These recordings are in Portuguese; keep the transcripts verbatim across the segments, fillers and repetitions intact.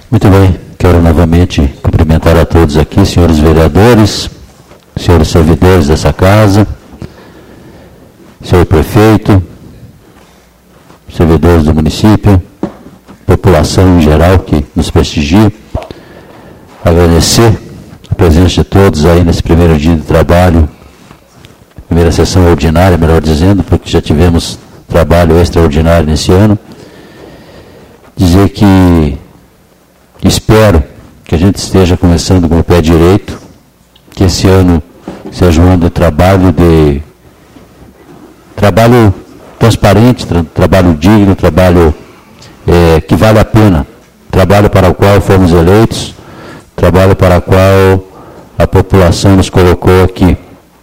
Muito bem, quero novamente cumprimentar a todos aqui, senhores vereadores, senhores servidores dessa casa, senhor prefeito, servidores do município, população em geral que nos prestigia. Agradecer a presença de todos aí nesse primeiro dia de trabalho, primeira sessão ordinária, melhor dizendo, porque já tivemos trabalho extraordinário nesse ano. Dizer que espero que a gente esteja começando com o pé direito, que esse ano seja um ano de trabalho, de trabalho transparente, tra, trabalho digno, trabalho é, que vale a pena, trabalho para o qual fomos eleitos, trabalho para o qual a população nos colocou aqui.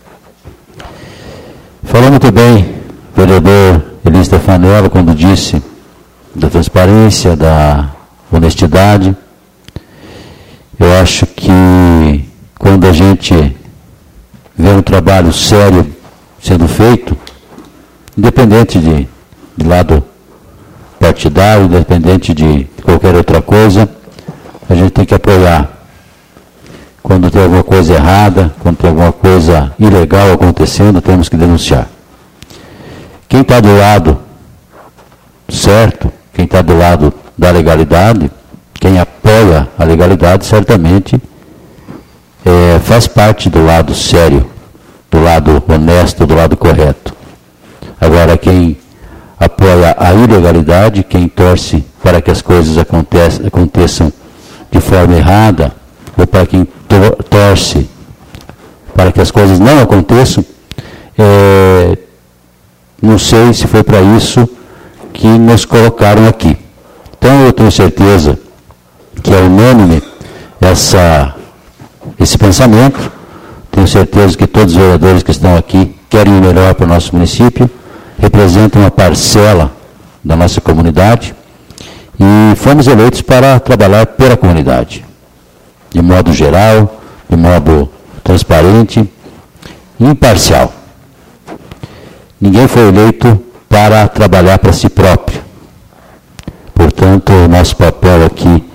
Falou muito bem o vereador Eli Stefanello quando disse da transparência, da honestidade. Eu acho que quando a gente vê um trabalho sério sendo feito, independente de, de lado partidário, independente de qualquer outra coisa, a gente tem que apoiar. Quando tem alguma coisa errada, quando tem alguma coisa ilegal acontecendo, temos que denunciar. Quem está do lado certo, quem está do lado da legalidade, quem apoia a legalidade, certamente é, faz parte do lado sério, do lado honesto, do lado correto. Agora, quem apoia a ilegalidade, quem torce para que as coisas aconteçam, aconteçam de forma errada, ou para quem torce para que as coisas não aconteçam, é, não sei se foi para isso que nos colocaram aqui. Então eu tenho certeza que é unânime essa, esse pensamento, tenho certeza que todos os vereadores que estão aqui querem o melhor para o nosso município, representam uma parcela da nossa comunidade e fomos eleitos para trabalhar pela comunidade, de modo geral, de modo transparente e imparcial. Ninguém foi eleito para trabalhar para si próprio. Portanto, o nosso papel aqui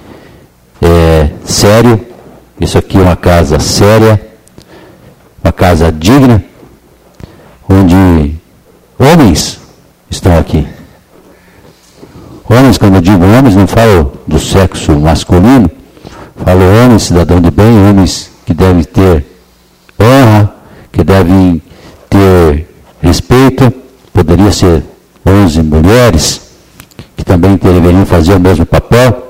é sério, isso aqui é uma casa séria, uma casa digna, onde homens estão aqui. Homens, quando eu digo homens, não falo do sexo masculino, falo homens, cidadão de bem, homens que devem ter honra, que devem ter respeito, poderia ser onze mulheres, que também deveriam fazer o mesmo papel.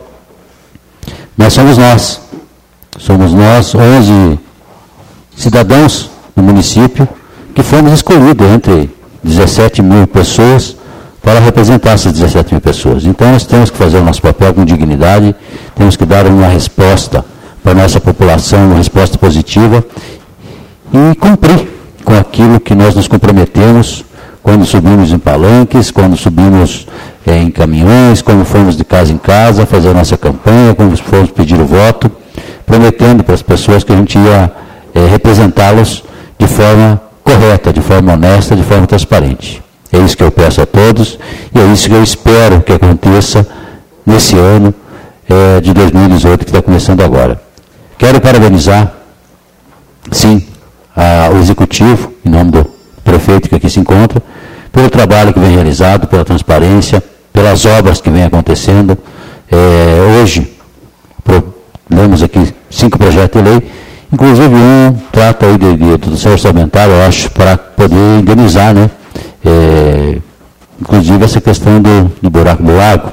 Mas somos nós, somos nós, onze cidadãos do município, que fomos escolhidos entre dezessete mil pessoas para representar essas dezessete mil pessoas. Então nós temos que fazer o nosso papel com dignidade, temos que dar uma resposta para a nossa população, uma resposta positiva e cumprir com aquilo que nós nos comprometemos quando subimos em palanques, quando subimos é, em caminhões, quando fomos de casa em casa fazer a nossa campanha, quando fomos pedir o voto, prometendo para as pessoas que a gente ia é, representá-los de forma correta, de forma honesta, de forma transparente. É isso que eu peço a todos e é isso que eu espero que aconteça nesse ano é, de dois mil e dezoito, que está começando agora. Quero parabenizar, sim, a, o Executivo, em nome do prefeito que aqui se encontra, pelo trabalho que vem realizado, pela transparência, pelas obras que vem acontecendo. É, hoje, pro, lemos aqui cinco projetos de lei, inclusive um trata aí de, de redução orçamentária, eu acho, para poder indenizar, né? É, inclusive essa questão do, do buraco do lago.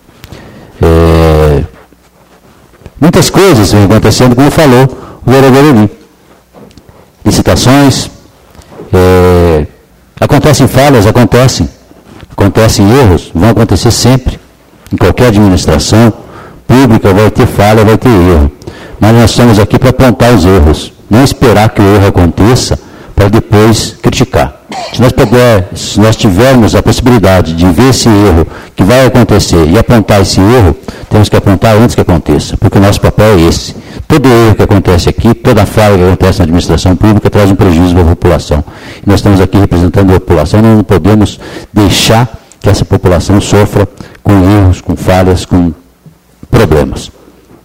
É, muitas coisas vêm acontecendo, como falou o vereador Eli. Licitações, é, acontecem falhas, acontecem, acontecem erros, vão acontecer sempre, em qualquer administração pública vai ter falha, vai ter erro, mas nós estamos aqui para apontar os erros, não esperar que o erro aconteça para depois criticar. Se nós, puder, se nós tivermos a possibilidade de ver esse erro que vai acontecer e apontar esse erro, temos que apontar antes que aconteça, porque o nosso papel é esse. Todo erro que acontece aqui, toda falha que acontece na administração pública traz um prejuízo para a população. E nós estamos aqui representando a população, nós não podemos deixar que essa população sofra com erros, com falhas, com problemas.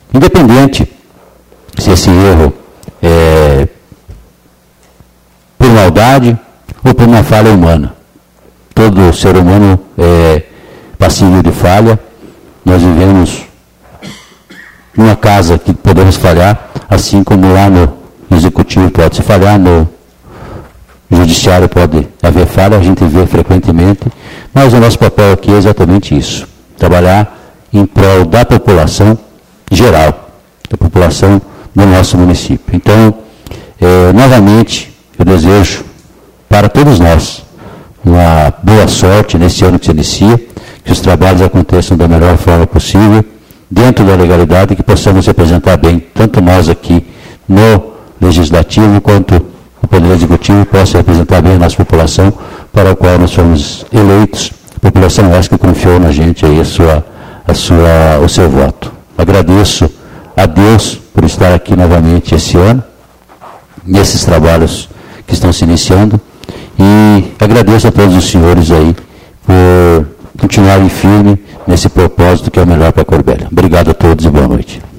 independente se esse erro é por maldade ou por uma falha humana. Todo ser humano é passível de falha. Nós vivemos numa casa que podemos falhar, assim como lá no executivo pode se falhar, no judiciário pode haver falha, a gente vê frequentemente, mas o nosso papel aqui é exatamente isso, trabalhar em prol da população geral, da população do nosso município. Então, é, novamente, eu desejo para todos nós uma boa sorte nesse ano que se inicia, que os trabalhos aconteçam da melhor forma possível, dentro da legalidade, que possamos representar bem, tanto nós aqui no Legislativo, quanto o Poder Executivo possa representar bem a nossa população, para a qual nós fomos eleitos, a população essa que confiou na gente aí a sua, a sua, o seu voto. Agradeço a Deus por estar aqui novamente esse ano, nesses trabalhos que estão se iniciando, e agradeço a todos os senhores aí por continuarem firme nesse propósito que é o melhor para a Corbélia. Obrigado a todos e boa noite.